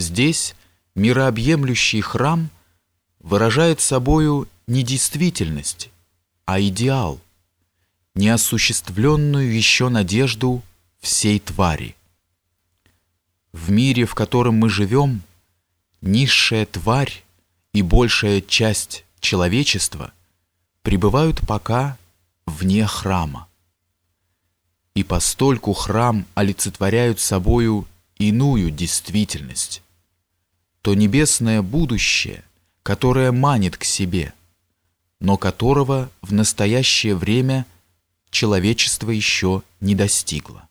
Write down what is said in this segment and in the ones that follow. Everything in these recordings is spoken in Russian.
здесь мирообъемлющий храм выражает собою не действительность, а идеал, неосуществленную еще надежду всей твари. В мире, в котором мы живем, низшая тварь и большая часть человечества пребывают пока вне храма. И постольку храм олицетворяют собою иную действительность, то небесное будущее, которое манит к себе, но которого в настоящее время человечество еще не достигло.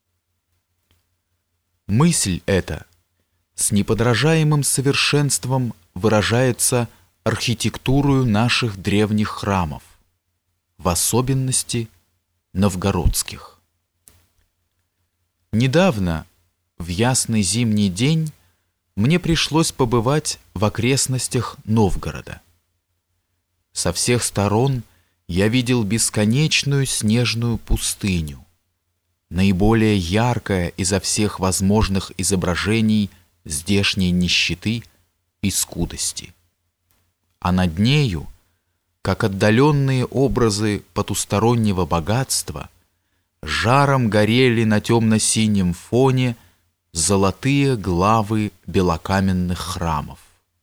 Мысль эта с неподражаемым совершенством выражается архитектурою наших древних храмов, в особенности новгородских. Недавно, в ясный зимний день, мне пришлось побывать в окрестностях Новгорода. Со всех сторон я видел бесконечную снежную пустыню, наиболее яркое изо всех возможных изображений здешней нищеты и скудости. А над нею, как отдаленные образы потустороннего богатства, жаром горели на темно-синем фоне золотые главы белокаменных храмов.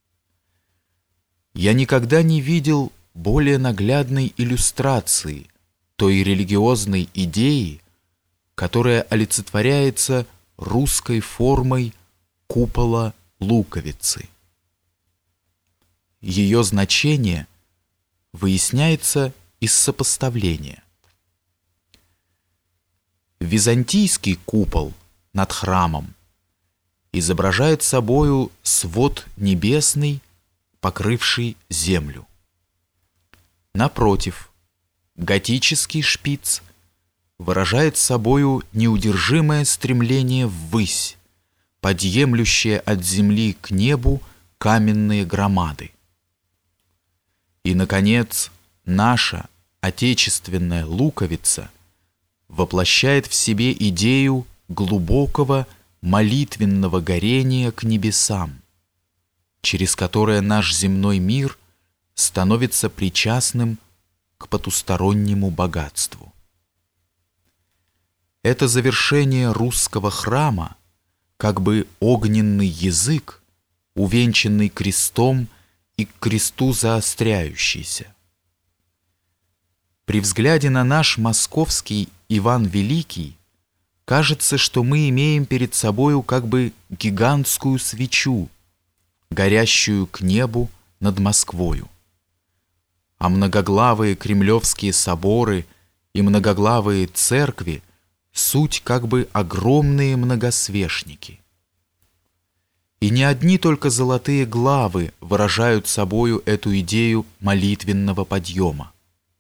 Я никогда не видел более наглядной иллюстрации той религиозной идеи, которая олицетворяется русской формой купола луковицы. Ее значение выясняется из сопоставления. Византийский купол над храмом изображает собою свод небесный, покрывший землю. Напротив, готический шпиц выражает собою неудержимое стремление ввысь, подъемлющее от земли к небу каменные громады. И, наконец, наша отечественная луковица воплощает в себе идею глубокого молитвенного горения к небесам, через которое наш земной мир становится причастным к потустороннему богатству. Это завершение русского храма, как бы огненный язык, увенчанный крестом и к кресту заостряющийся. При взгляде на наш московский Иван Великий кажется, что мы имеем перед собою как бы гигантскую свечу, горящую к небу над Москвою. А многоглавые кремлевские соборы и многоглавые церкви суть как бы огромные многосвечники. И не одни только золотые главы выражают собою эту идею молитвенного подъема.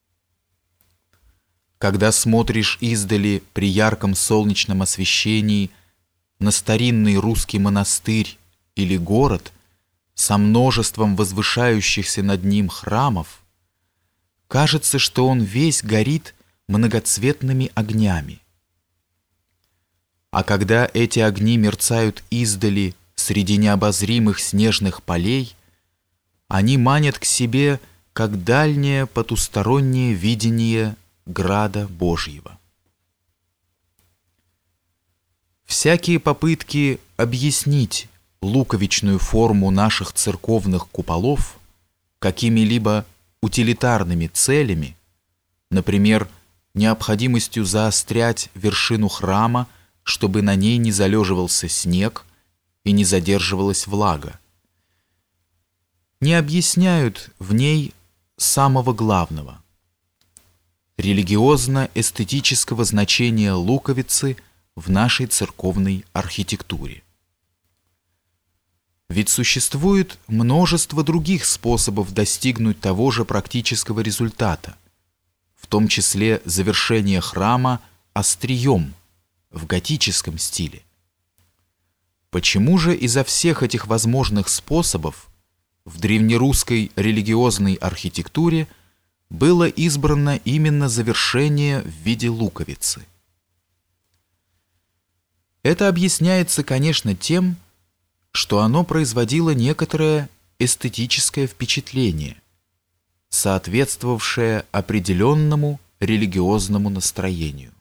Когда смотришь издали при ярком солнечном освещении на старинный русский монастырь или город со множеством возвышающихся над ним храмов, кажется, что он весь горит многоцветными огнями. А когда эти огни мерцают издали среди необозримых снежных полей, они манят к себе, как дальнее потустороннее видение Града Божьего. Всякие попытки объяснить луковичную форму наших церковных куполов какими-либо утилитарными целями, например, необходимостью заострять вершину храма, чтобы на ней не залеживался снег и не задерживалась влага, не объясняют в ней самого главного – религиозно-эстетического значения луковицы в нашей церковной архитектуре. Ведь существует множество других способов достигнуть того же практического результата, в том числе завершение храма острием в готическом стиле. Почему же изо всех этих возможных способов в древнерусской религиозной архитектуре было избрано именно завершение в виде луковицы? Это объясняется, конечно, тем, что что оно производило некоторое эстетическое впечатление, соответствовавшее определенному религиозному настроению.